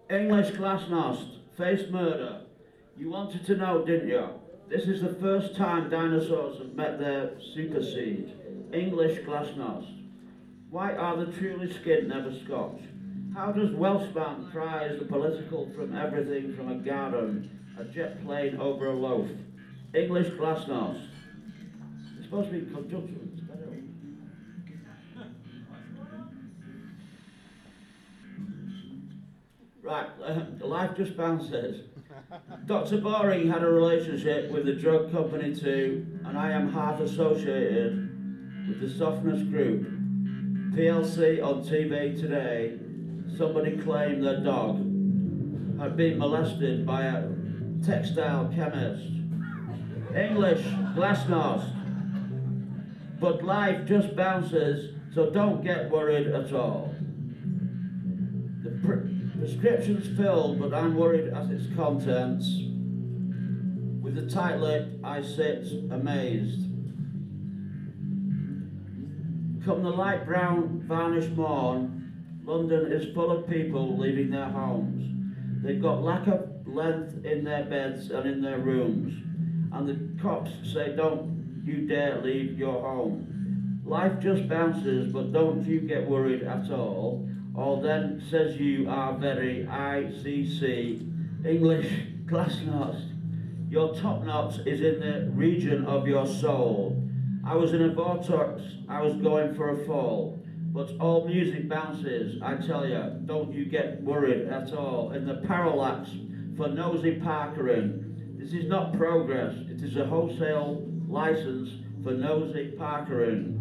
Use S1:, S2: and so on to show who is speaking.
S1: English Glasnost, face murder. You wanted to know, didn't you? This is the first time dinosaurs have met their supersede. English Glasnost. Why are the truly skinned never Scotch? How does Welshman prize the political from everything from a garden, a jet plane over a loaf? English Glasnost. It's supposed to be conjunction. Right, life just bounces. Dr. Boring had a relationship with the drug company too, and I am half associated with the Softness Group. PLC on TV today, somebody claimed their dog had been molested by a textile chemist. English, glasnost. But life just bounces, so don't get worried at all. The prescription's filled, but I'm worried at its contents. With the tight lip, I sit amazed. Come the light brown varnished morn, London is full of people leaving their homes. They've got lack of length in their beds and in their rooms, and the cops say don't you dare leave your home. Life just bounces, but don't you get worried at all, or then says you are very ICC, English glasnost. Your top knot is in the region of your soul. I was in a vortex, I was going for a fall, but all music bounces, I tell you, don't you get worried at all. In the parallax for nosy parkering, this is not progress, it is a wholesale license for nosy parkering.